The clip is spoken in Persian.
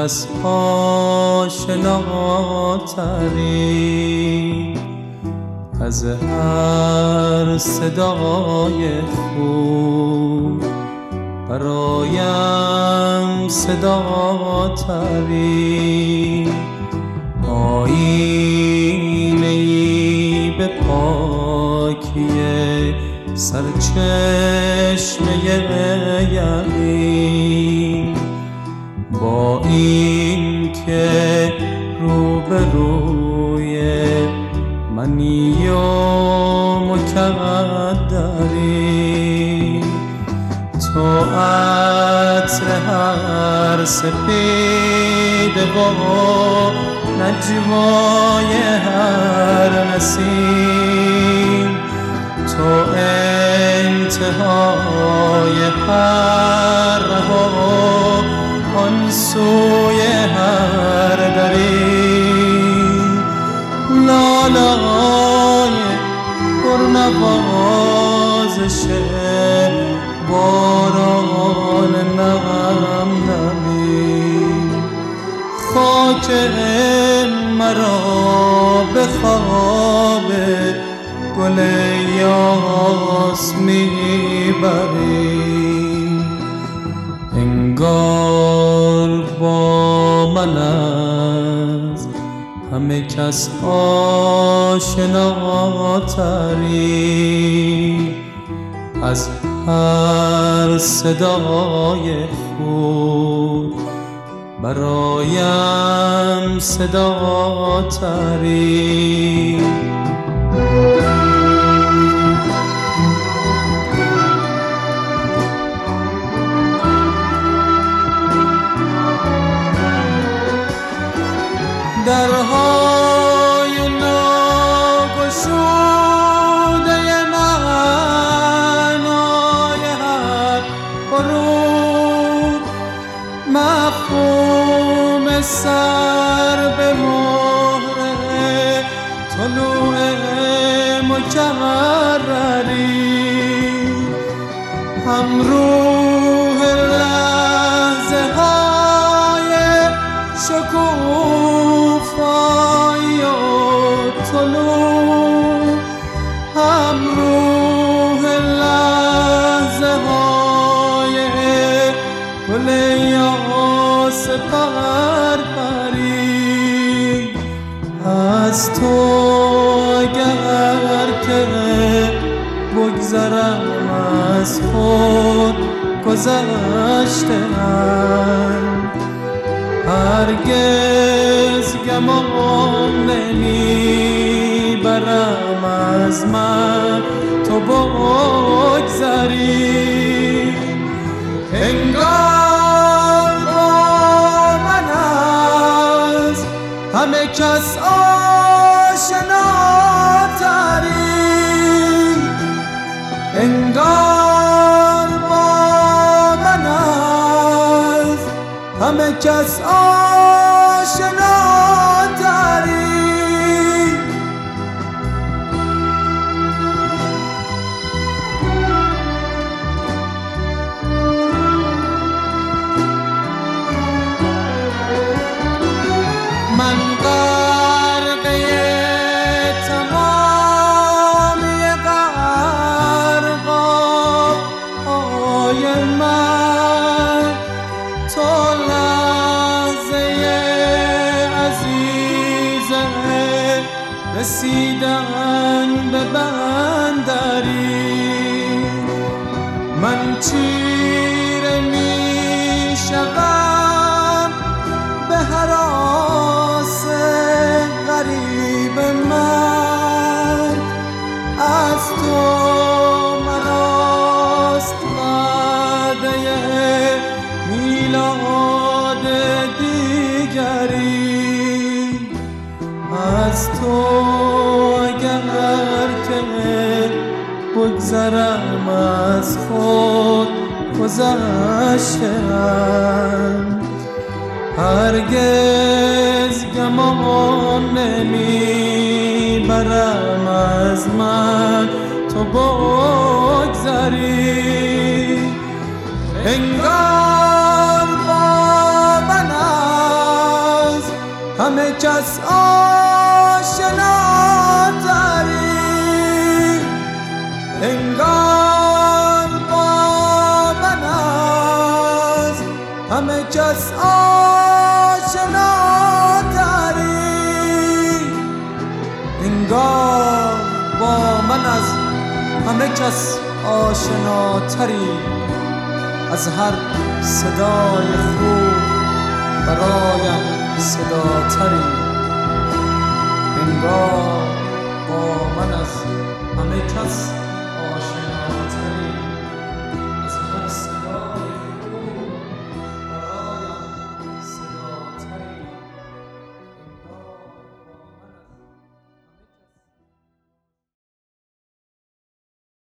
کس آشناتری از هر صدای خوب، برایم صداتری. آیینه‌ای به پاکی سرچشمه یقین، با این که روبروی منی و مکدری. تو عطر هر سپیده و نجوای هر نسیم، تو انتهای هر ره و آن سوی هر دری. لالای پرنوازش باران نغم نمی، خاک مرا به خواب گل یاس میبری. انگار با من از همه کس آشناتری، از هر صدای خوب برایم صداتری. درهای ناگشوده معنای هر فرود، مفهوم سر به مهر طلوع مکرری، همروح لحظه های شکوفایی و طلوع، همروح لحظه های گل یاس پرپری. از تو اگر که بگذرم از خود گذشته‌ام، هرگز گمان نمیبرم از من تو بگذری. انگار با من از همه کس آشناتری، انگار با من از همه کس آشناتری. من غرقه تمامی غرق‌های من، تو لحظه عزیز رسیدن به بندری. من چیره می شوم به هراس غریب من، از تو مراست وعده میلاد دیگری. از تو اگر که بگذرم از خود گذشته‌ام، هرگز گمان نمیبرم از من تو بگذری. انگار با من همه کس آشناتری، انگار با من است. همه کس آشناتری، انگار با من است. همه کس آشناتری، از هر صدای خوب برایم صداتری، انگار با من است. همه کس